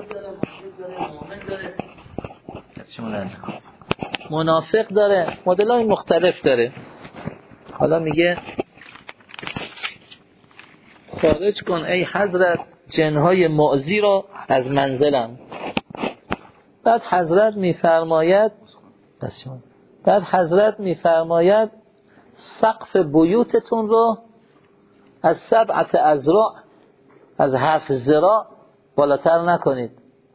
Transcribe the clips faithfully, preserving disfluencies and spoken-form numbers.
داره، مشرک داره، مؤمن داره، منافق داره، مدل‌های مختلف داره. حالا میگه خارج کن ای حضرت جنهای معزی را از منزلم. بعد حضرت میفرماید بعد حضرت میفرماید سقف بیوتتون رو از سبعت ازراع، از هفت ذراع بالاتر نکنید.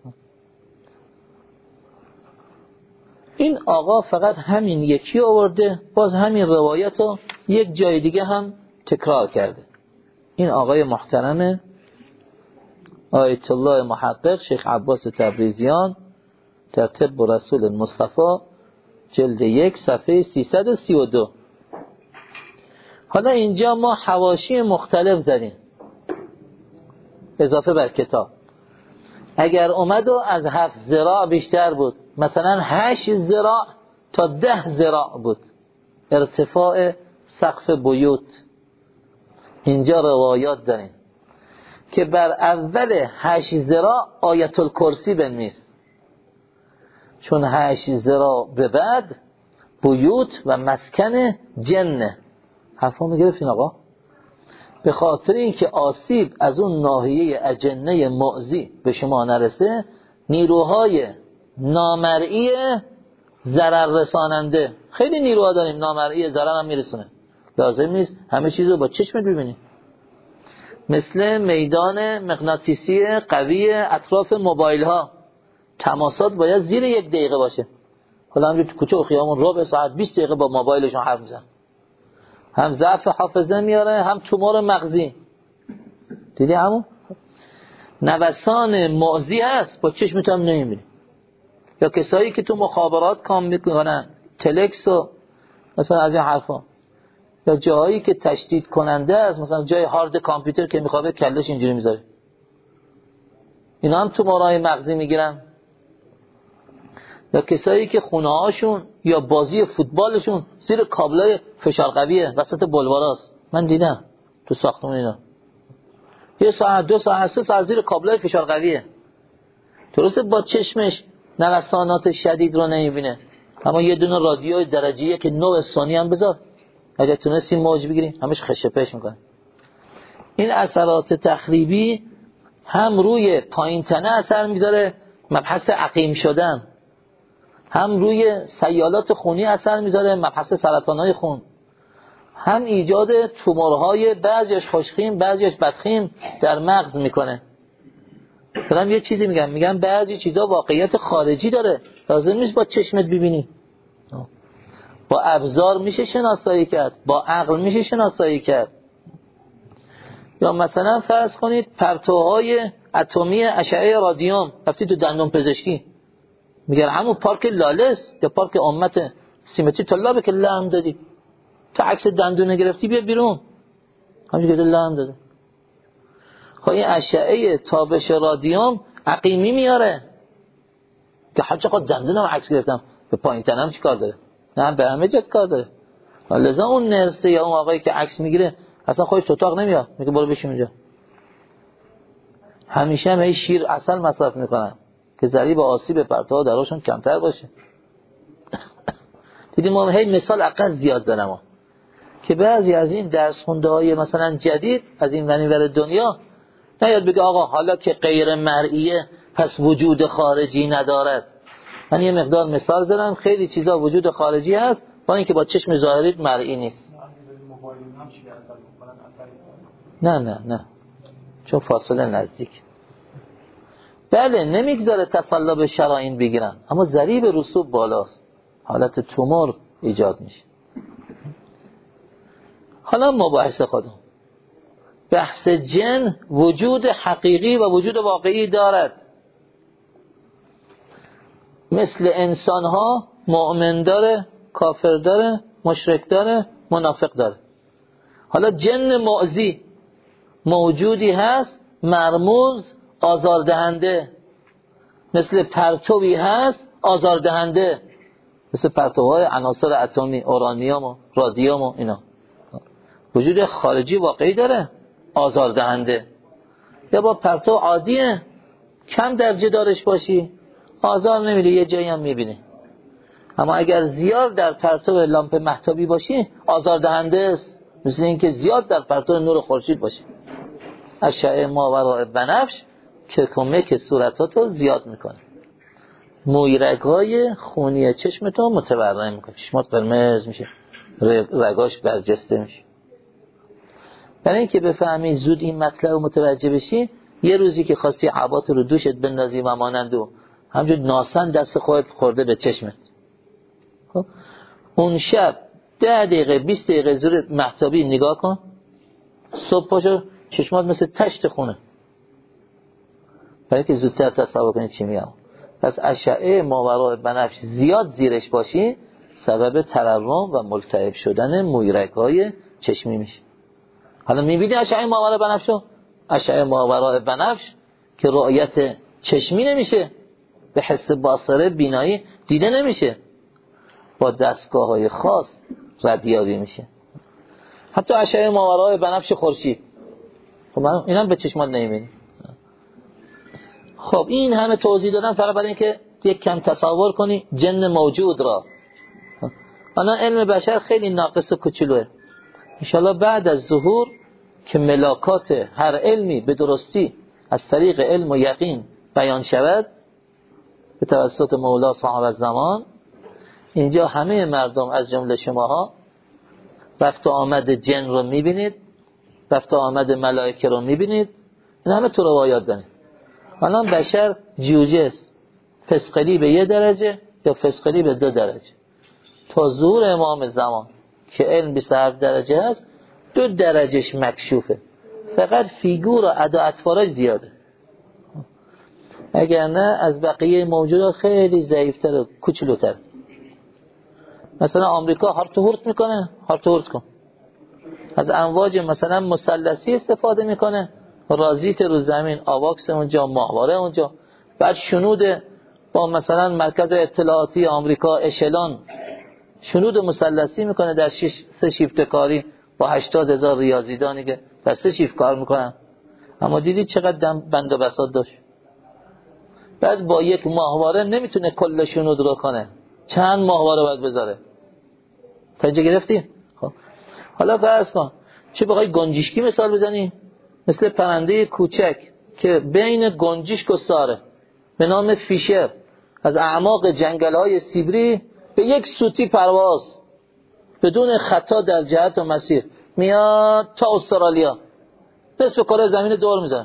این آقا فقط همین یکی آورده، باز همین روایت رو یک جای دیگه هم تکرار کرده. این آقای محترم آیت الله محقق شیخ عباس تبریزیان در طب رسول مصطفی جلد یک صفحه سیصد و سی و دو. حالا اینجا ما حواشی مختلف زدیم اضافه بر کتاب. اگر اومد و از هفت ذراع بیشتر بود، مثلا هشت ذراع تا ده ذراع بود ارتفاع سقف بیوت، اینجا روایات داریم که بر اول هشت ذراع آیت الکرسی بنویس، چون هشت ذراع به بعد بیوت و مسکن جنه. حرفا میگرفتین آقا؟ به خاطر اینکه آسیب از اون ناحیه اجنه معزی به شما نرسه، نیروهای نامرئی ضرر رساننده، خیلی نیروها داریم نامرئی ضرر هم میرسونه، لازم نیست همه چیزو با چشمت ببینی. مثل میدان مغناطیسی قوی اطراف موبایل ها، تماسات باید زیر یک دقیقه باشه. حالا همجور تو کوچه و خیابون ربع ساعت بیست دقیقه با موبایلشون حرف میزنن، هم ضعف حافظه میاره هم تومور مغزی. دیدی همون نوسان معزی هست، با چشمت هم نمیبینی. یا کسایی که تو مخابرات کام میکنن، تلکس و مثلا از این حرفا، یا جاهایی که تشدید کننده است، مثلا جای هارد کامپیوتر که میخوابه کلش اینجوری میذاره، اینا هم تومورای مغزی میگیرن. یا کسایی که خونه هاشون یا بازی فوتبالشون زیر کابلای فشار قویه وسط بلواراست، من دیدم تو ساختمون اینا، یه ساعت دو ساعت سه ساعت زیر کابلای فشار قویه. درسته با چشمش نوسانات شدید رو نمیبینه، اما یه دونه رادیوی درجه‌ای که نو ثانی هم بذار، اگه تونستی موج بگیری همش خشپش میکنه. این اثرات تخریبی هم روی پایین تنه اثر میذاره، مبحث عقیم شدن، هم روی سیالات خونی اثر میذاره، مبحث سرطانهای خون، هم ایجاد تومورهای بعضیش خوشخیم بعضیش بدخیم در مغز میکنه. دارم یه چیزی میگم میگم بعضی چیزا واقعیت خارجی داره، لازم نیست با چشمت ببینی. با ابزار میشه شناسایی کرد، با عقل میشه شناسایی کرد. یا مثلا فرض کنید پرتوهای اتمی اشعه رادیوم، رفتی تو دندون پزشکی میگن همون پارک لالس یا پارک امت سیمتری طلابه که لهم دادی، تا عکس دندون گرفتی بیا بیرون، همونجوری که لهم داده. خب این اشعه تابش رادیوم عقیمی میاره که هر چقدر دندونم عکس گرفتم به پایین تنم چی کار داره؟ نه به همه جات کار داره. لذا اون نرسه یا اون آقایی که عکس میگیره اصلا خودش تو اتاق نمیاد، میگه برو بشین اونجا. همیشه هم شیر عسل مصرف میکنن که ضریب آسیب پرتوها دراشون کمتر باشه. دیدیم ما هی مثال عقل زیاد دارم که بعضی از این درس خونده های مثلا جدید از این ونیور دنیا نیاد بگه آقا حالا که غیر مرئیه پس وجود خارجی ندارد. من یه مقدار مثال زدم، خیلی چیزا وجود خارجی هست با اینکه با چشم ظاهری مرئی نیست. نه نه نه چون فاصله نزدیک. بله نمیگذاره تصلب شرائین بگیرن، اما ضریب رسوب بالاست، حالت تومور ایجاد میشه. حالا مباحث خودم، بحث جن وجود حقیقی و وجود واقعی دارد. مثل انسان ها مؤمن داره، کافر داره، مشرک داره، منافق داره. حالا جن معزی موجودی هست، مرموز، آزاردهنده، مثل پرتوی هست آزاردهنده، مثل پرتوهای عناصر اتمی، اورانیوم و رادیوم و اینا. وجود خارجی واقعی داره آزاردهنده، یا با پرتو عادیه کم درجه دارش باشی آزار نمیده، یه جایی هم میبینی. اما اگر زیاد در پرتو لامپ مهتابی باشی آزار دهنده است، مثل اینکه زیاد در پرتو نور خورشید باشی. اشعه ماوراء بنفش که کمک صورتاتو زیاد میکنه، مویرگای خونی چشمتو متورم میکنه، چشمات قرمز میشه، رگاش برجسته میشه. برای اینکه بفهمی زود این مطلب رو متوجه بشی، یه روزی که خواستی عبات رو دوشت بندازی و مانند و همجور ناسن دست خودت خورده به چشمت، خب اون شب ده دقیقه بیست دقیقه زور مهتابی نگاه کن، صبح پاشو چشمات مثل تشت خونه، برای که زودتر تصور کنی چی میگم. پس اشعه ماوراء بنفش زیاد زیرش باشی سبب تورم و ملتهب شدن مویرگ‌های چشمی میشه. حالا میبینی اشعه ماوراء بنفشو، اشعه ماوراء بنفش که رؤیت چشمی نمیشه، به حس باصره بینایی دیده نمیشه، با دستگاه های خاص ردیابی میشه. حتی اشعه ماوراء بنفش خورشید، خب من اینم به چشمات نمیبینی. خب این همه توضیح دادم فقط برای اینکه یک کم تصور کنی جن موجود را. انا علم بشر خیلی ناقص و کوچولوئه. انشالله بعد از ظهور که ملاکات هر علمی به درستی از طریق علم و یقین بیان شود به توسط مولا صاحب الزمان، اینجا همه مردم از جمله شماها رفت و آمد جن رو میبینید، رفت و آمد ملائکه رو میبینید. این همه تو روایات دارید. الان بشر جوجه است، فسقلی به یه درجه یا فسقلی به دو درجه. تا ظهور امام زمان که علم بیست و هفت درجه هست، دو درجهش مکشوفه، فقط فیگور و ادا اطوارش زیاده. اگر نه از بقیه موجودات خیلی ضعیفتر و کوچولوتر. مثلا آمریکا هارت و هورت میکنه، هارت و هورت کن. از امواج مثلا مثلثی استفاده میکنه، رازیت رو زمین، آواکس اونجا، ماهواره اونجا، بعد شنود با مثلا مرکز اطلاعاتی آمریکا اشلان شنود مثلثی میکنه در شش سه شیفت کاری با هشتاد هزار ریاضیدانی که در سه شیفت کار میکنن. اما دیدید چقدر بند و بساط داشت. بعد با یک ماهواره نمیتونه کل شنود رو کنه، چند ماهواره باید بذاره. تا اینجا گرفتیم؟ خب حالا فرض کن چه بخوای گنجشکی مثال بزنی، مثل پرنده کوچک که بین گنجشک و ساره به نام فیشر از اعماق جنگل‌های سیبری به یک سوتی پرواز بدون خطا در جهت و مسیر میاد تا استرالیا، نصف کره زمین دور میزنه.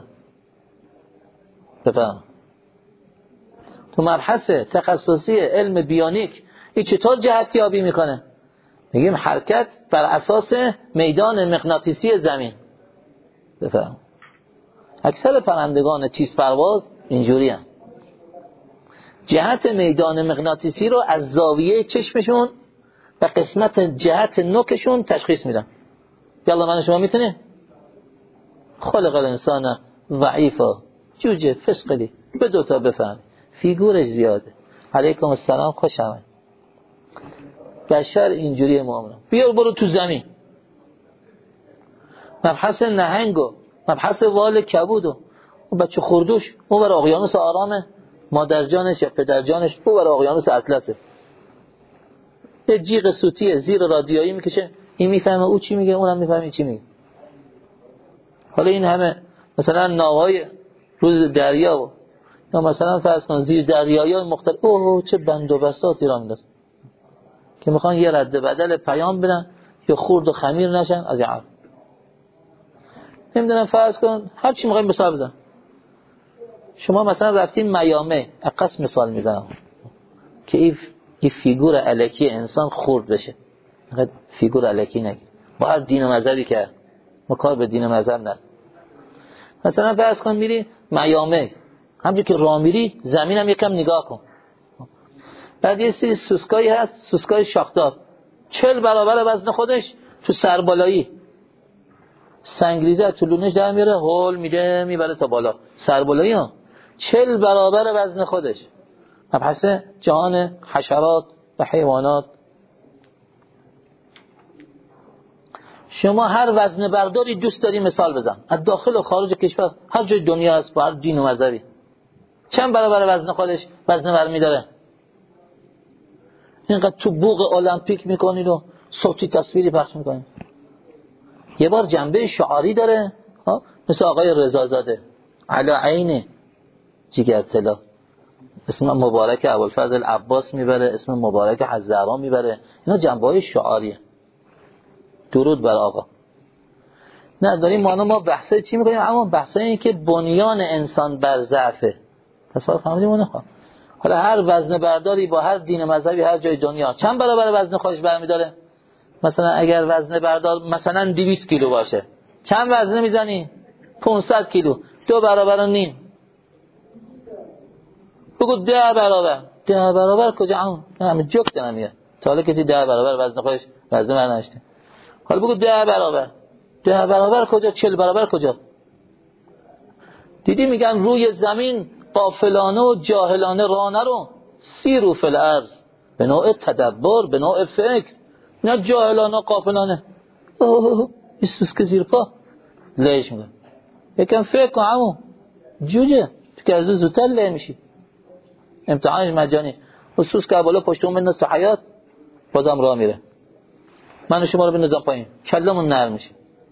بفهم تو مبحث تخصصی علم بیونیک این چطور جهتیابی میکنه؟ میگیم حرکت بر اساس میدان مغناطیسی زمین. بفهم اکثر پرندگان تیز پرواز اینجوری هم. جهت میدان مغناطیسی رو از زاویه چشمشون و قسمت جهت نوکشون تشخیص میدن. یلا من شما میتونی؟ خلق الانسان ضعیفا، جوجه فسقلی به دوتا بفهم، فیگورش زیاده. علیکم السلام، خوش آمد. بشر اینجوری مؤمنه. بیار برو تو زمین، مبحث نهنگو، مبحث وال کبودو، اون بچه خردوش اون بر اقیانوس آرامه، مادر جانش یا پدر جانش اون بر اقیانوس اطلسه. یه جیغ صوتیه زیر رادیویی میکشه، این میفهمه او چی میگه، اونم میفهمه این چی میگه. حالا این همه مثلا ناوهای روز دریا و یا مثلا فرض کن زیر دریایی مختلف، اوه چه بند و بساطی را میندازن که میخوان یه رد بدل پیام بدن یا خورد و خمیر نشن از این حرف. نمیدونم فرض کن هر چی میخوایم مثال بزن. شما مثلا رفتین میامه، اقص مثال میزنم که این این فیگور الکی انسان خورد بشه. اینقدر فیگور الکی نگید، با هر دین و مذهبی که ما کار به دین و مذهب نداریم. مثلا فرض کن میری میامه، همونجوری که راه میری زمینم یکم نگاه کن. بعد یه سری سوسکایی هست، سوسکای شاخدار، چهل برابر وزن خودش تو سربالایی، سنگریزه تو لونش در میاره، هول میده میبره تا بالا. سربالایی ها چهل برابر وزن خودش. مبحث جهان حشرات و حیوانات. شما هر وزن برداری دوست داری مثال بزن، از داخل و خارج کشور، هر جای دنیا هست، با هر دین و مذهبی. چند برابر وزن خودش وزن برمی داره؟ اینقدر تو بوق المپیک میکنید و صوتی تصویری پخش میکنید. یه بار جنبه شعاری داره، مثل آقای رضازاده علی عین جیگرطلا، اسم مبارک ابوالفضل عباس میبره، اسم مبارک حزرا میبره، اینا جنبه های شعاریه. درود بر آقا. نه داریم ما ما بحثه چی میکنیم؟ اما بحثه این که بنیان انسان بر ضعفه. تصور فهمیدیم اون ها. حالا هر وزن برداری با هر دین مذهبی هر جای دنیا چند برابر وزن خودش برمیداره؟ مثلا اگر وزن بردار مثلا دویست کیلو باشه، چند وزنه میزنی؟ پانصد کیلو. دو برابر و نیم. بگو ده برابر. ده برابر کجا؟ همه جوک دارم میگه. تا حالا کسی ده برابر وزن خودش وزن برداشته؟ حالا بگو ده برابر. ده برابر کجا؟ چهل برابر کجا؟ دیدی میگن روی زمین غافلانه و جاهلانه راه نرو، سیرو فی الارض به نوع تدبر، به نوع فکر، نه جاهلانه غافلانه. اوه این سوسک زیر پا لیش میگن. یکم فکر کن عمو جوجه، تو که از زودتر لی میشی. امتحانش مجانی. و سوسک بالا پشت اون بنداز تو حیات بازم راه میره. من و شما رو بندازم پایین کلمون نرم میشه.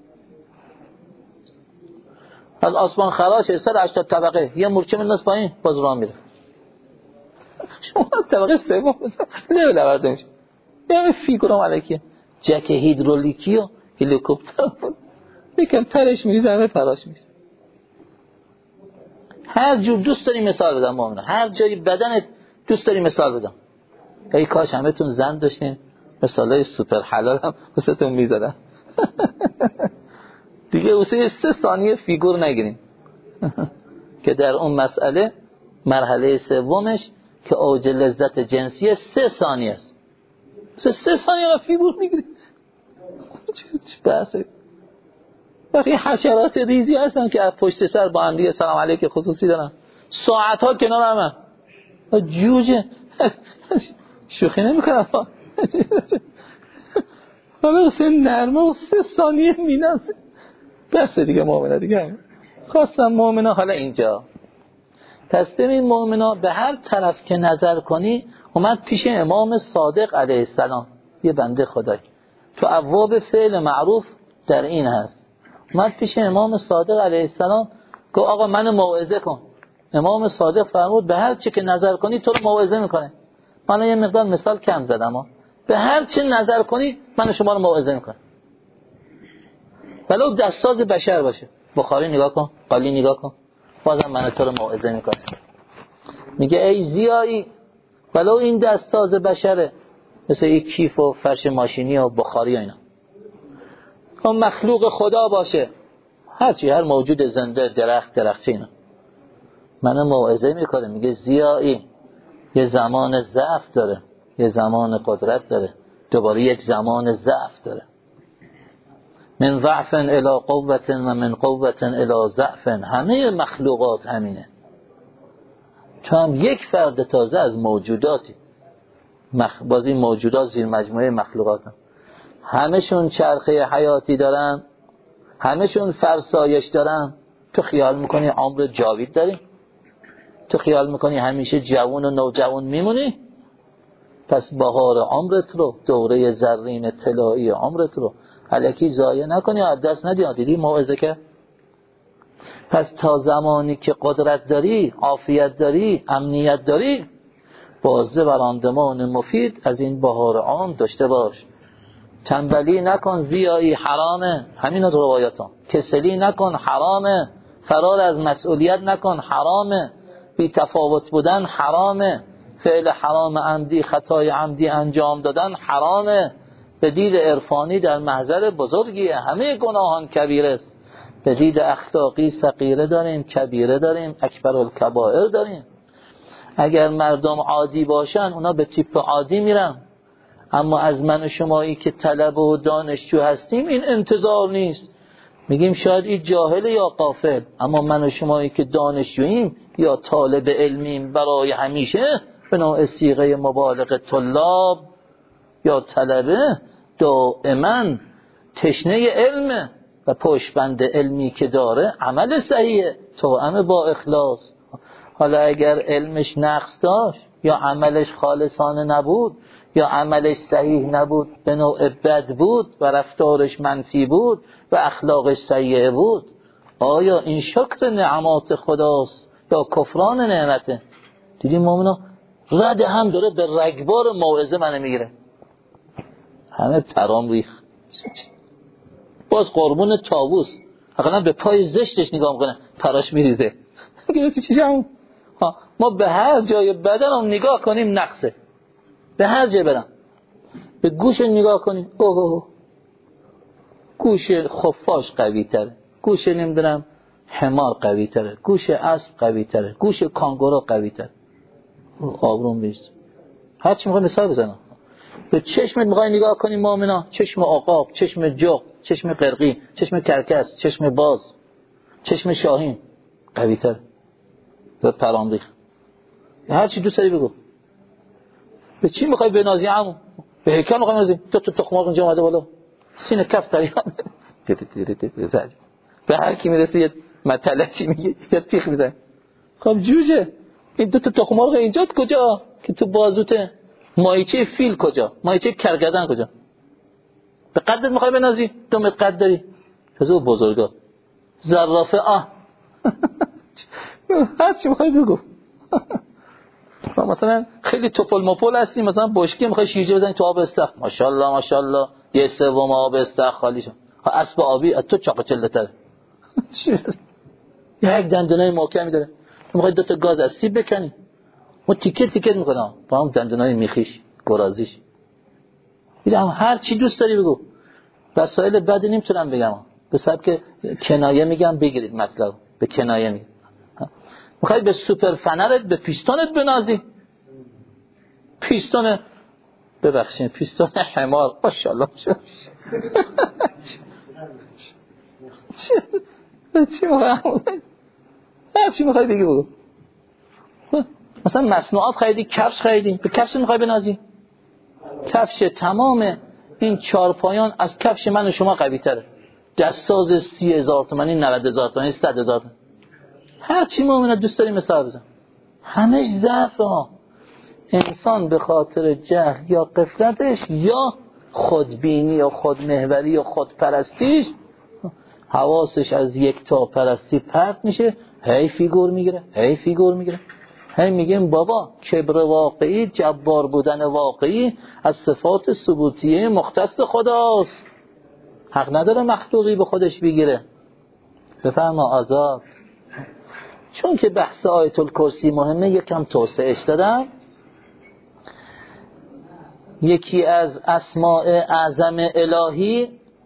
از آسمان خراشه صد و هشتاد طبقه یه مورچه بنداز پایین باز راه میره. شما طبقه سوم نه لورده میشه. یه فیگورم علیکه جک هیدرولیکی و هلیکوپتر بود، یکم ترش میزنه تراش میشه. هر جور دوست داری مثال بدم مؤمنا، هر جایی بدنت دوست داری مثال بدم. ای کاش همتون زن داشتین مثالای سوپر حلال هم واسهتون میزدن. دیگه واسه سه ثانیه فیگور نگیرین. که در اون مسئله مرحله سومش که اوج لذت جنسی سه ثانیه است. سه, سه ثانیه را فیگور میگیرین. چه بحثه؟ وقتی حشرات ریزی هستن که از پشت سر با هم دیگه سلام علیک خصوصی دارن، ساعت ها کنار همه جوجه شوخی نمی کنم. حالا سه نرمه و سه ثانیه مینم بس دیگه مؤمنه دیگه. خواستم مؤمنه حالا اینجا پس ببین مؤمنه به هر طرف که نظر کنی. اومد پیش امام صادق علیه السلام یه بنده خدای تو ابواب فعل معروف در این هست، اومد پیش امام صادق علیه السلام گفت آقا منو موعظه کن. امام صادق فرمود به هر چی که نظر کنی تو رو موعظه میکنه. من یه مقدار مثال کم زدم ها. به هر چی نظر کنی من شما رو موعظه میکنم، ولو دستساز بشر باشه. بخاری نگاه کن، قالی نگاه کن، بازم من تو رو موعظه میکنم. میگه ای زیایی ولو این دستساز بشره، مثل یک کیف و فرش ماشینی و بخاری و اینا، اون مخلوق خدا باشه، هرچی هر موجود زنده، درخت درخچه اینا، منو موعظه میکنه. میگه زیایی یه زمان ضعف داره، یه زمان قدرت داره، دوباره یک زمان ضعف داره. من ضعف الی قوت و من قوت الی ضعف. همه مخلوقات همینه. تو هم یک فرد تازه از موجوداتی. مخ... بازی موجودات زیر مجموعه مخلوقات هم. همشون چرخه حیاتی دارن، همشون فرسایش دارن. تو خیال میکنی عمر جاوید داری؟ تو خیال میکنی همیشه جوان و نوجوان میمونی؟ پس بهار عمرت رو، دوره زرین طلایی عمرت رو الکی ضایع نکنی، از دست ندی. دیدی موعظه که پس تا زمانی که قدرت داری، عافیت داری، امنیت داری، بازده و راندمان مفید از این بهار عام داشته باش. تنبلی نکن، زیایی حرامه، همین روایاتم. کسلی نکن، حرامه. فرار از مسئولیت نکن، حرامه. بی تفاوت بودن حرامه. فعل حرام عمدی، خطای عمدی انجام دادن حرامه. به دید عرفانی در محضر بزرگیه، همه گناهان کبیره است. به دید اخلاقی صغیره داریم، کبیره داریم، اکبر الکبائر داریم. اگر مردم عادی باشن اونا به تیپ عادی میرن، اما از من و شمایی که طلبه و دانشجو هستیم این انتظار نیست. میگیم شاید این جاهل یا غافل، اما من و شمایی که دانشجوییم یا طالب علمیم برای همیشه به نوع صیغه مبالغه طلاب یا طلبه، دائما تشنه علم و پشتبند علمی که داره عمل صحیح توأم با اخلاص. حالا اگر علمش نقص داشت یا عملش خالصانه نبود یا عملش صحیح نبود، به نوع بد بود و رفتارش منفی بود و اخلاقش سیئه بود، آیا این شکر نعمات خداست یا کفران نعمته؟ دیدیم مومنا رد هم داره به رگبار موعظه منو میگیره، همه پرام ریخت. باز قربون طاووس حقیقتا به پای زشتش نگاه میکنه، پراش میریزه. ما به هر جای بدن هم نگاه کنیم نقصه، به هر جای بدن. به گوش نگاه کنیم، اوه اوه گوش خفاش قوی تره، گوش نمیدونم حمار قوی تره، گوش اسب قوی تره، گوش کانگورو قوی تره. آبروم بیست. هر چی میخوای مثال بزنم. به چشمت میخوای نگاه کنیم مؤمنا، چشم عقاب، چشم جغ، چشم قرقی، چشم کرکس، چشم باز، چشم شاهین قوی تره. به پرام ریخت. هر چی دوست داری بگو. به چی میخوای بنازی عمو؟ به هیکل میخوای بنازی؟ تو تو تخماق اینجا اومده بالا، سینه کف تریان به هر کی میرسه یه مطلقی میگه یا تیخ میزنه. خب جوجه این دو تا تخماق اینجا کجا که تو بازوته؟ مایچه فیل کجا؟ مایچه کرگدن کجا؟ به قدت میخوای بنازی؟ تو به قد داری تازه بزرگا زرافه آه هر چی میخوای بگو. مثلا خیلی توپل مپل هستی، مثلا بشکی میخوای شیرجه بزنی تو آب استخر، ماشاءالله ماشاءالله یه سوم آب استخر خالی شد. اسب آبی از تو چاق چله تره. یک دندونای محکمی داره، میخوای دو تا گاز از سیب بکنی، اون تیکه تیکه میکنه با هم دندونای میخیش گرازیش. میگم هر چی دوست داری بگو. وسایل بد نمیتونم بگم، به سبب کنایه میگم بگیرید مطلب، به کنایه میگم. میخوای به سوپر فنرت به پیستونت بنازی، پیستون ببخشید پیستون حمار ماشاءالله چی هر چی میخوای بگی بگو. مثلا مصنوعات خریدی، کفش خریدی، به کفش میخوای بنازی، کفش تمام این چارپایان از کفش من و شما قوی تره، دستاز سی هزار تومانی، نود هزار تومانی، صد هزار تومانی. هر چی مؤمنه دوست داری مثال بزن، همش ضعف ها. انسان به خاطر جهل یا غفلتش یا خودبینی یا خودمحوری یا خودپرستیش حواسش از یک تا پرستی پرت میشه، هی فیگور میگیره هی فیگور میگیره. هی میگیم بابا کبر واقعی، جبار بودن واقعی از صفات ثبوتیه مختص خداست، حق نداره مخلوقی به خودش بگیره. بفرما آزاد. چون که بحث آیت الکرسی مهمه یکم توسعهش دادم. یکی از اسماء اعظم الهی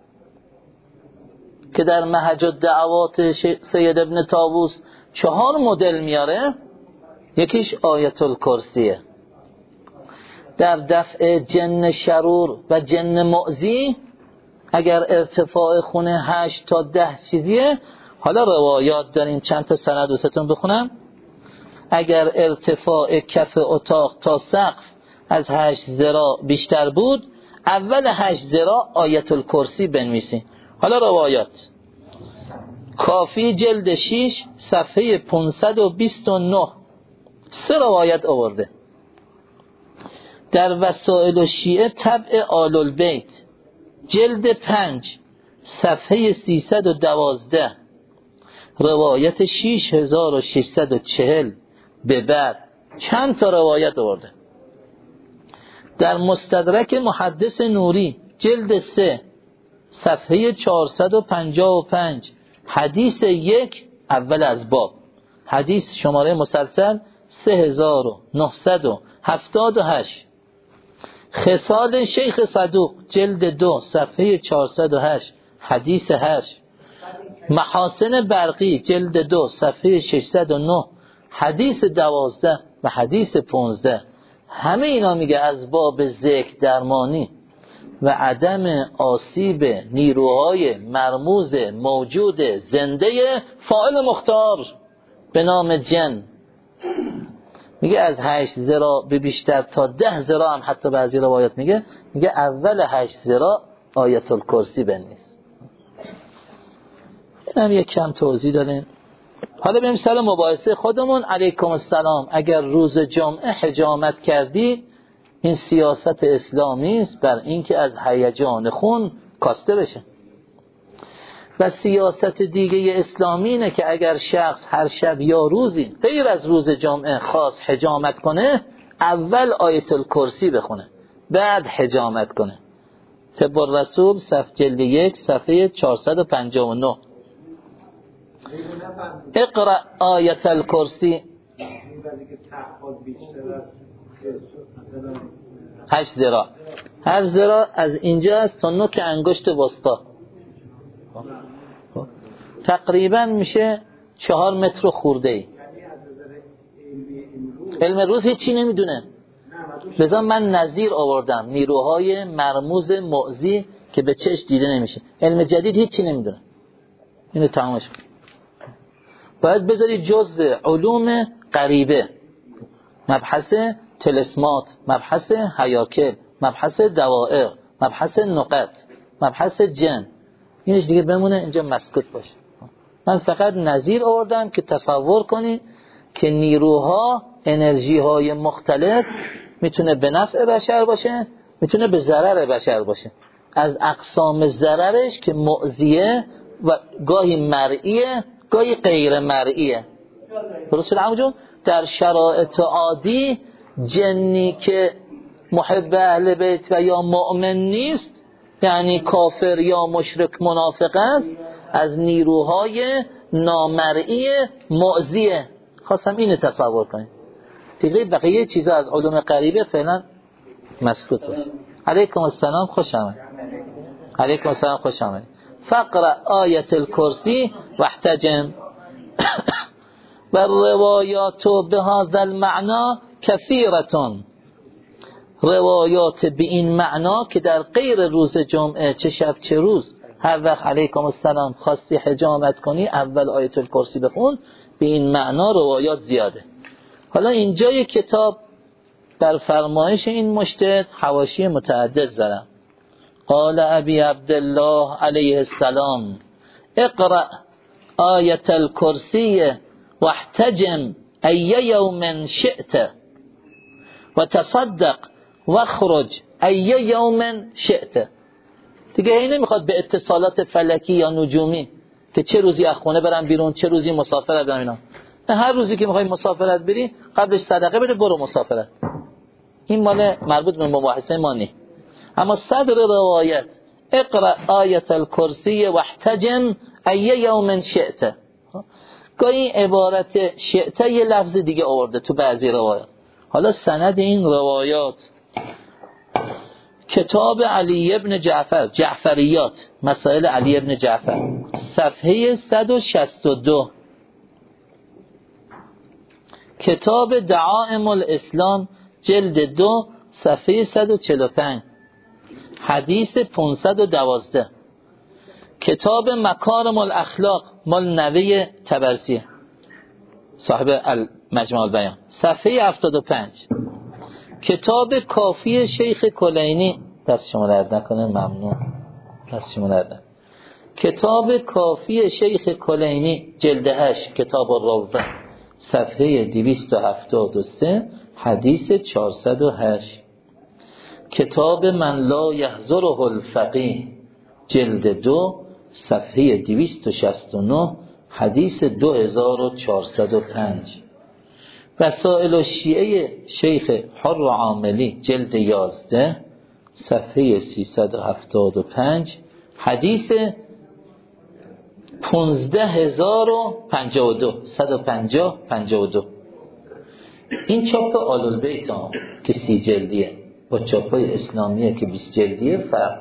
که در محج الدعوات سید ابن طاووس چهار مدل میاره، یکیش آیت الکرسیه. در دفع جن شرور و جن مؤذی اگر ارتفاع خونه هشت تا ده چیزیه، حالا روایات داریم چند تا سند دوستتون بخونم. اگر ارتفاع کف اتاق تا سقف از هشت ذراع بیشتر بود، اول هشت ذراع آیت الکرسی بنویسین. حالا روایات کافی جلد شش صفحه پانصد و بیست و نه سه روایت آورده. در وسائل الشیعه طبع آل البیت جلد پنج صفحه سیصد و دوازده روایت شش هزار و ششصد و چهل به بعد چند تا روایت آورده. در مستدرک محدث نوری جلد سه صفحه چهارصد و پنجاه و پنج حدیث یک اول از باب، حدیث شماره مسلسل سه هزار و نهصد و هفتاد و هشت. خصال شیخ صدوق جلد دو صفحه چهارصد و هشت حدیث هشت. محاسن برقی جلد دو صفحه ششصد و نه حدیث دوازده و حدیث پانزده. همه اینا میگه از باب ذکر درمانی و عدم آسیب نیروهای مرموز موجود زنده فاعل مختار به نام جن. میگه از هشت ذراع به بیشتر تا ده ذراع هم حتی بعضی روایات میگه میگه اول هشت ذراع آیت الکرسی بنویس. این هم یک کم توضیح دادیم. حالا بریم سر مباحثه خودمون. علیکم السلام. اگر روز جمعه حجامت کردی، این سیاست اسلامی است بر اینکه از هیجان خون کاسته بشه. و سیاست دیگه اسلامی اینه که اگر شخص هر شب یا روزی غیر از روز جمعه خاص حجامت کنه، اول آیت الکرسی بخونه، بعد حجامت کنه. طب الرسول صفحه جلد یک صفحه چهارصد و پنجاه و نه. اقرأ آیت الکرسی. هشت ذراع. هر ذراع از اینجا است تا نوک انگشت وسطا، تقریبا میشه چهار متر خورده ای. علم روز هیچی نمیدونه، لذا من نظیر آوردم، نیروهای مرموز معزی که به چشم دیده نمیشه. علم جدید هیچی نمیدونه، اینو تمامش کن. باید بذاری جزء علوم غریبه، مبحث تلسمات، مبحث هیاکل، مبحث دوائر، مبحث نقط، مبحث جن، اینش دیگه بمونه اینجا مسکوت باشه. من فقط نظیر آوردم که تصور کنی که نیروها، انرژی های مختلف میتونه به نفع بشر باشه، میتونه به ضرر بشر باشه. از اقسام ضررش که مؤذیه و گاهی مرئیه گاهی غیر مرئیه. درست شد عمو جون؟ در شرایط عادی جنی که محب اهل بیت و یا مؤمن نیست، یعنی کافر یا مشرک منافق است، از نیروهای نامرئی مؤذیه. خواستم اینو تصور کنید دیگه. بقیه چیزا از علوم غریبه فعلا مسکوت باشه. علیکم السلام، خوش آمد. علیکم السلام، خوش آمد. فقرأ آیت الکرسی واحتجم. و روایات به هذا المعنا کثیرتون. روایات به این معنا که در غیر روز جمعه، چه شب چه روز، هر وقت علیکم السلام خواستی حجامت کنی اول آیت الکرسی بخون، به این معنا روایات زیاده. حالا اینجای کتاب بر فرمایش این مجتهد حواشی متعدد زدم. قال ابی عبدالله علیه السلام اقرأ آیت الکرسی واحتجم ای یوم شئت و تصدق واخرج ای یوم شئت. دیگه این نمیخواد به اتصالات فلکی یا نجومی که چه روزی از خونه برم بیرون، چه روزی مسافرت برم اینا. هر روزی که میخوای مسافرت بری قبلش صدقه بده برو مسافرت. این مال مربوط به مباحثه ما نیست. اما صدر روایت اقرأ آیت الکرسی واحتجم ای یوم شئت، گاهی عبارت شئت یه لفظ دیگه آورده تو بعضی روایات. حالا سند این روایات کتاب علی ابن جعفر، جعفریات، مسائل علی ابن جعفر، صفحه صد و شصت و دو. کتاب دعائم الاسلام جلد دو صفحه صد و چهل و پنج، حدیث پانصد و دوازده. کتاب مکارم الاخلاق مال نوی طبرسی صاحب المجمع البیان، صفحه هفتاد و پنج. کتاب کافی شیخ کلینی، دست شما درد نکنه، ممنون، دست شما درد نکنه. کتاب کافی شیخ کلینی جلد هشت، کتاب الروضه، صفحه دویست و هفتاد و سه، حدیث چهارصد و هشت. کتاب من لا یحضره الفقیه جلد دو صفحه دویست و شصت و نه، حدیث دو هزار و چهارصد و پنج. وسائل شیعه شیخ حر عاملی جلد یازده صفحه سیصد و هفتاد و پنج، حدیث پانزده هزار و پنجاه و دو، صد و پنجاه پنجاه و دو. این چاپ آل البیت ها که سی جلدیه با چاپای اسلامیه که بیست جلدیه فرق.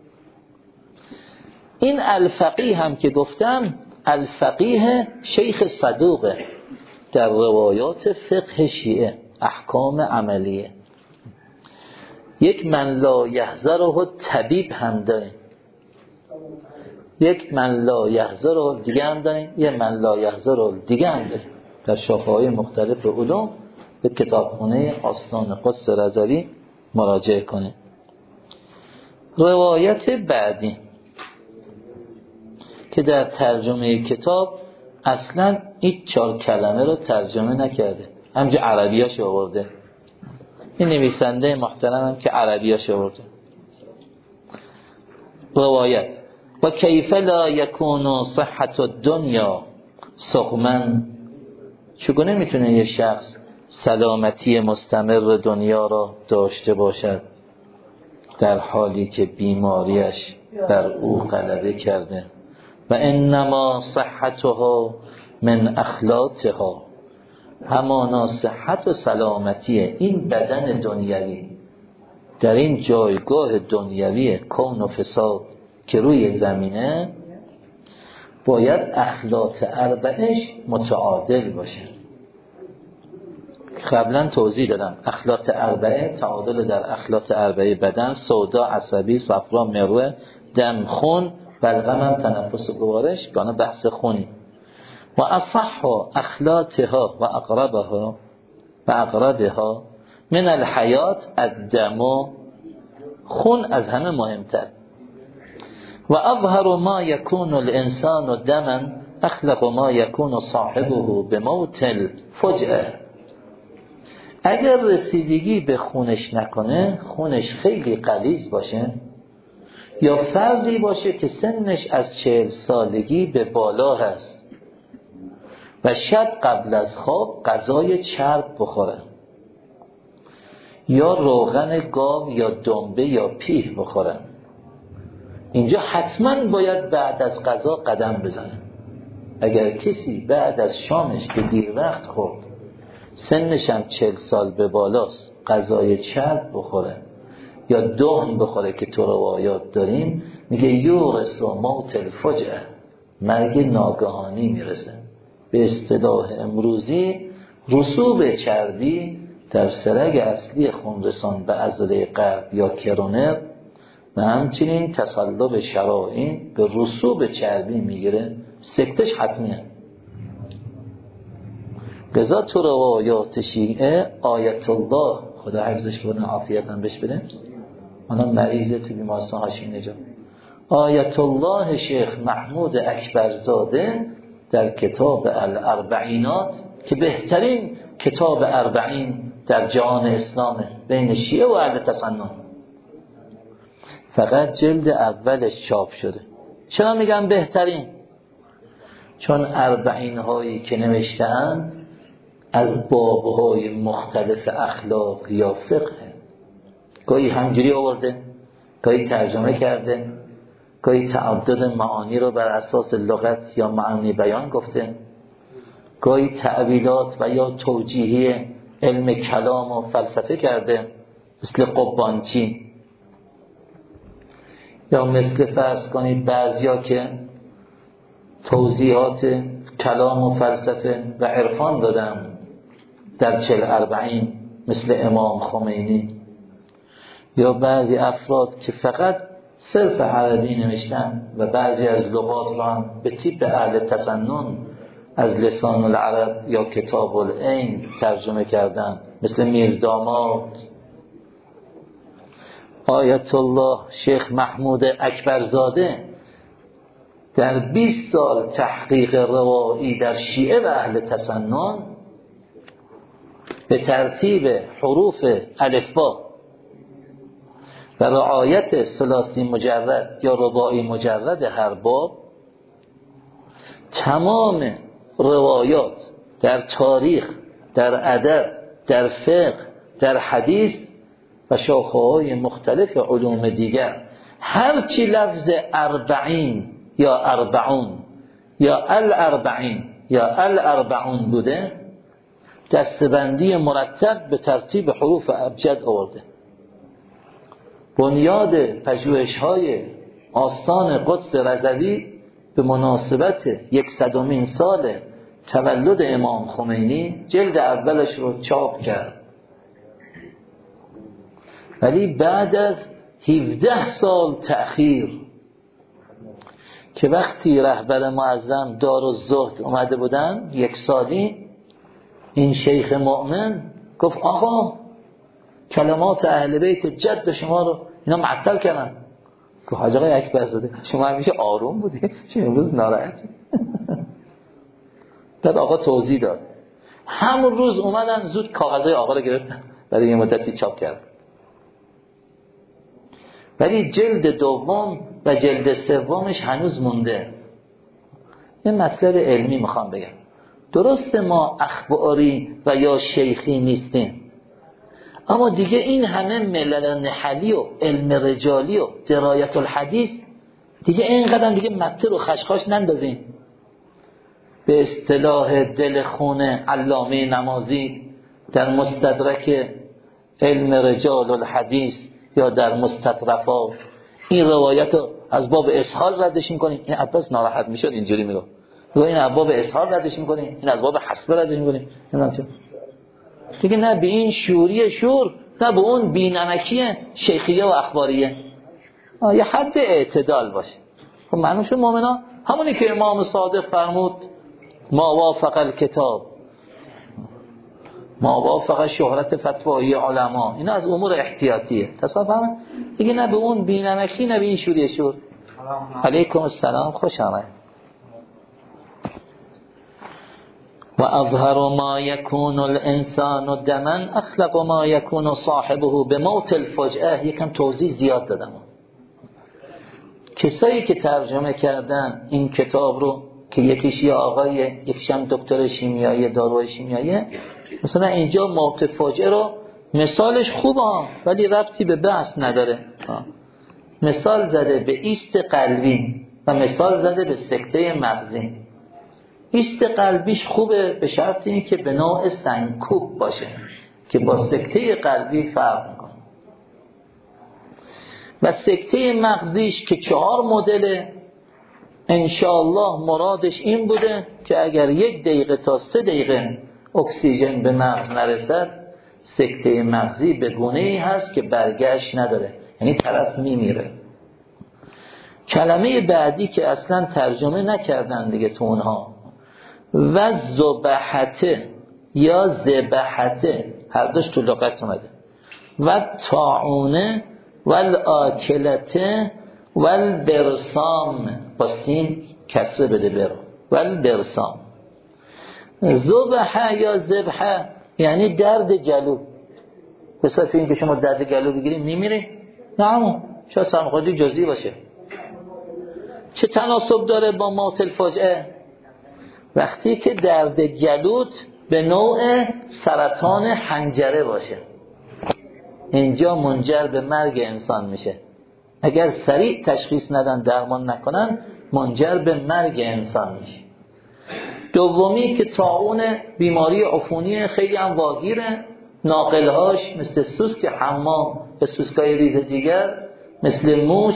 این الفقیه هم که گفتم الفقیه شیخ صدوقه در روایات فقه شیعه، احکام عملیه. یک من لا یحضره طبیب هم داریم، یک من لا یحضره دیگه هم داریم، یک من لا یحضره دیگه هم داریم. در شاخه‌های مختلف علوم به کتابخانه آستان قدس رضوی مراجعه کنید. روایت بعدی که در ترجمه کتاب اصلا این چهار کلمه رو ترجمه نکرده، همینجا عربیاش آورده. این نویسنده محترم هم که عربیاش آورده. روایت: و کیف لا یکون صحت الدنیا سقما، چگونه میتونه یه شخص سلامتی مستمر دنیا را داشته باشد در حالی که بیماریش در او غلبه کرده؟ و انما صحتها من اخلاقها، همانا صحت و سلامتی این بدن دنیوی در این جایگاه دنیوی کون و فساد که روی زمینه، باید اخلاق اربعش متعادل باشه. قبلا توضیح دادم اخلاق اربعه تعادل در اخلاق اربعه بدن: سودا، عصبی، صفرا، مروه، دم، خون، بلغم هم تنفس و گوارش. که آنها بحث خونی. و اصح اخلاقها و اقربها و اقربها من الحیات الدم، خون از همه مهمتر. و اظهر ما یکون الانسان دما اخلق ما یکون صاحبه بموت الفجأه. اگر رسیدگی به خونش نکنه، خونش خیلی غلیظ باشه، یا فردی باشه که سنش از چهل سالگی به بالا هست و شب قبل از خواب غذای چرب بخوره، یا روغن گاو یا دنبه یا پیه بخوره، اینجا حتما باید بعد از غذا قدم بزنه. اگر کسی بعد از شامش که دیر وقت خورد، سنش هم چهل سال به بالاست، غذای چرب بخوره یا دهن بخوره که تو روایات داریم، میگه یورث و موت الفجأه، مرگ ناگهانی میرسه. به اصطلاح امروزی رسوب چربی در سرگ اصلی خونرسان به عضله قلب یا کرونر و همچنین تصلب شرائین به رسوب چربی میگیره، سکتش حتمیه. لذا تو روایات شیعه آیت الله، خدا حفظش کنه عافیت هم بهش بده، آنها مریضه تو بیمارستان هاشمی نجات، آیت الله شیخ محمود اکبرزاده در کتاب الاربعینات که بهترین کتاب اربعین در جهان اسلامه بین شیعه و اهل تسنن، فقط جلد اولش چاپ شده. چرا میگم بهترین؟ چون اربعین هایی که نوشته‌اند از بابهای مختلف اخلاق یا فقه، گاهی همجوری آورده، گاهی ترجمه کرده، گاهی تعدد معانی رو بر اساس لغت یا معانی بیان گفته، گاهی تعبیرات و یا توجیهی علم کلام و فلسفه کرده، مثل قبانچی، یا مثل فرض کنید بعضیا که توضیحات کلام و فلسفه و عرفان دادن در چل اربعین، مثل امام خمینی، یا بعضی افراد که فقط صرف عربی نوشتن و بعضی از لغات را هم به تیپ اهل تسنن از لسان العرب یا کتاب العین ترجمه کردن، مثل میرداماد. آیت الله شیخ محمود اکبرزاده در بیست سال تحقیق روایی در شیعه و اهل تسنن به ترتیب حروف الفبا و رعایت ثلاثی مجرد یا رباعی مجرد هر باب، تمام روایات در تاریخ، در ادب، در فقه، در حدیث و شاخه‌های مختلف علوم دیگر، هرچی لفظ اربعین یا اربعون یا الاربعین یا الاربعون بوده، دستبندی مرتب به ترتیب حروف ابجد آورده. بنیاد پژوهش‌های آستان قدس رضوی به مناسبت یکصدمین سال تولد امام خمینی جلد اولش رو چاپ کرد، ولی بعد از هفده سال تأخیر که وقتی رهبر معظم دارالزهد اومده بودن یک سالی، این شیخ مؤمن گفت آقا کلمات اهل بیت جد شما رو اینا معطل کردن. گفت حاج آقای اکبرزاده شما همیشه آروم بودی، چه امروز ناراحتی؟ بعد آقا توضیح داد. همون روز اومدن زود کاغذهای آقا رو گرفتن برای یه مدتی چاپ کرد. ولی جلد دوم و جلد سومش هنوز مونده. یه مطلب علمی میخوام بگم. درسته ما اخباری و یا شیخی نیستیم، اما دیگه این همه ملل نحلی و علم رجالی و درایت الحدیث دیگه اینقدر دیگه مطر و خشخاش نندازیم. به اصطلاح دل خون علامه نمازی در مستدرک علم رجال الحدیث یا در مستطرفات این روایت رو از باب اسهال ردش میکنیم. این عباس ناراحت میشد اینجوری میگه، رو این از باب اسهال ردش میکنیم، این از باب حسب ردش میکنیم. دیگه نه به این شوری شور، نه به اون بینمکی شیخیه و اخباریه. یه حد اعتدال باشه. خب معنوش مومنا همونی که امام صادق فرمود ما وافق الکتاب ما وافق شهرت فتوایی علما، اینا از امور احتیاطیه. تصور فهمه دیگه نه به اون بینمکی نه به این شوری شور. علیکم السلام، خوش آمد. و اظهر ما یکون الانسان دما اخلق ما یکون صاحبه به موت الفجأه. یکم توضیح زیاد دادم. کسایی که ترجمه کردن این کتاب رو که یکیش یه آقای، یکیش هم دکتر شیمیایی داروی شیمیایی، مثلا اینجا موت فجأه رو مثالش خوبه ولی ربطی به بحث نداره. مثال زده به ایست قلبی و مثال زده به سکته مغزی. ایست قلبیش خوبه به شرط اینه که به نوع سنکوب باشه که با سکته قلبی فرق میکنه. و سکته مغزیش که چهار مدل، انشاءالله مرادش این بوده که اگر یک دقیقه تا سه دقیقه اکسیژن به مغز نرسد، سکته مغزی به گونه‌ای هست که برگشت نداره، یعنی طرف میمیره. کلمه بعدی که اصلا ترجمه نکردن دیگه تو اونها، و ذبحته یا ذبحته، هر دوش تو لغت اومده. و طاعونه و الاکلته و البرسام، با سین کسره بده برو، و البرسام. ذبحه یا ذبحه یعنی درد گلو. بسید این که شما درد گلو بگیریم میمیری؟ نه همون شاید سرماخوردگی جزئی باشه. چه تناسب داره با موت الفجأه؟ وقتی که درد گلوت به نوع سرطان حنجره باشه، اینجا منجر به مرگ انسان میشه. اگر سریع تشخیص ندن، درمان نکنن، منجر به مرگ انسان میشه. دومی که طاعون بیماری عفونی خیلی هم واگیره، ناقلهاش مثل سوسک حمام و سوسکای ریز دیگر، مثل موش،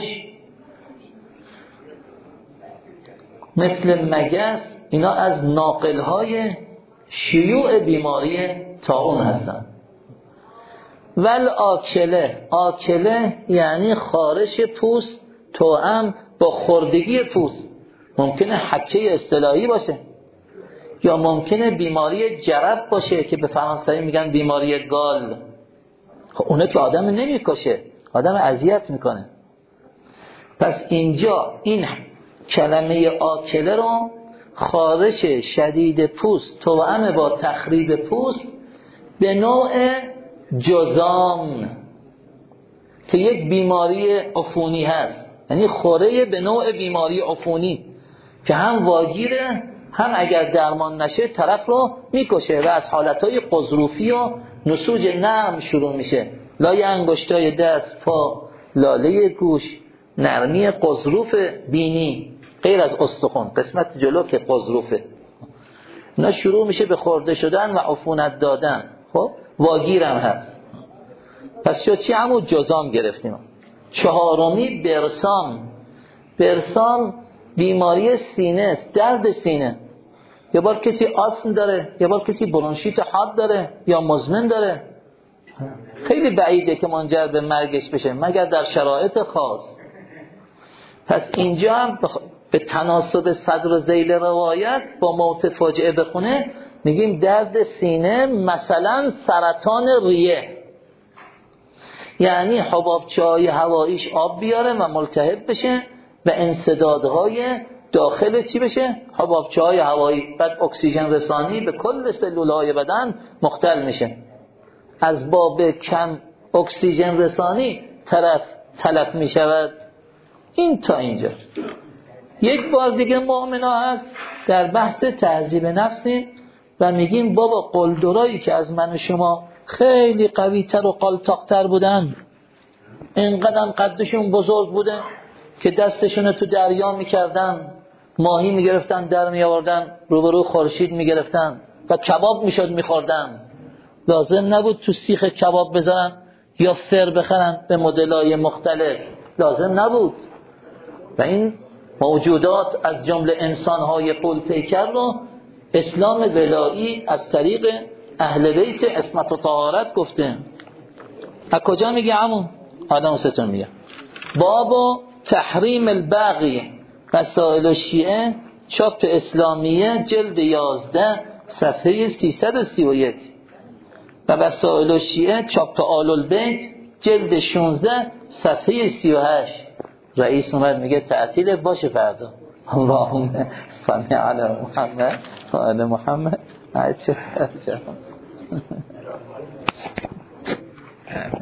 مثل مگس، اینا از ناقلهای شیوع بیماری طاعون هستن. ول آکله، آکله یعنی خارش پوست توأم با خوردگی پوست. ممکنه حکه اصطلاحی باشه یا ممکنه بیماری جرب باشه که به فرانسوی میگن بیماری گال. خب اونه که آدم نمیکشه، آدم اذیت میکنه. پس اینجا این کلمه آکله رو خارش شدید پوست توأم با تخریب پوست به نوع جزام که یک بیماری عفونی هست، یعنی خوره به نوع بیماری عفونی که هم واگیره، هم اگر درمان نشه طرف رو میکشه و از حالتهای قضروفی و نسوج نرم شروع میشه. لای انگشتای دست، پا، لاله گوش، نرمی قضروف بینی غیر از استخوان، قسمت جلو که قضروفه، اینا شروع میشه به خورده شدن و عفونت دادن. خب واگیرم هست. پس شد چی؟ همون جزام گرفتیم. چهارمی برسام. برسام بیماری سینه است، درد سینه. یه بار کسی آسم داره، یه بار کسی برونشیت حاد داره یا مزمن داره، خیلی بعیده که منجر به مرگش بشه مگر در شرایط خاص. پس اینجا هم به تناسب صدر و ذیل روایت با موت فاجعه بخونه، میگیم درد سینه مثلا سرطان ریه، یعنی حبابچه‌های هواییش آب بیاره و ملتهب بشه و انسدادهای داخل چی بشه؟ حبابچه های هوایی، بعد اکسیژن رسانی به کل سلولهای بدن مختل میشه. از باب کم اکسیژن رسانی طرف تلف میشود. این تا اینجا. یک بار دیگه مؤمنا هست در بحث تهذیب نفسیم و میگیم بابا قلدرایی که از من و شما خیلی قوی تر و قلتاقتر بودن، اینقدر قدشون بزرگ بوده که دستشون تو دریا میکردن، ماهی میگرفتن در میآوردن، روبرو خورشید میگرفتن و کباب میشد میخوردن. لازم نبود تو سیخ کباب بذارن یا فر بخرن به مدل‌های مختلف، لازم نبود. و این موجودات از جمله انسان‌های قول پیکر رو اسلام ولایی از طریق اهل بیت عصمت و طهارت گفته. از کجا میگه عمو؟ آدم ستون میگه بابا تحریم البغی مسائل الشیعه، چاپ اسلامیه، جلد یازده صفحه سیصد و سی و یک و مسائل الشیعه چاپ آل البیت جلد شانزده صفحه سی و هشت. رئیس اومد میگه تعطیل باشه فردا. اللهم صل علی محمد و آل محمد.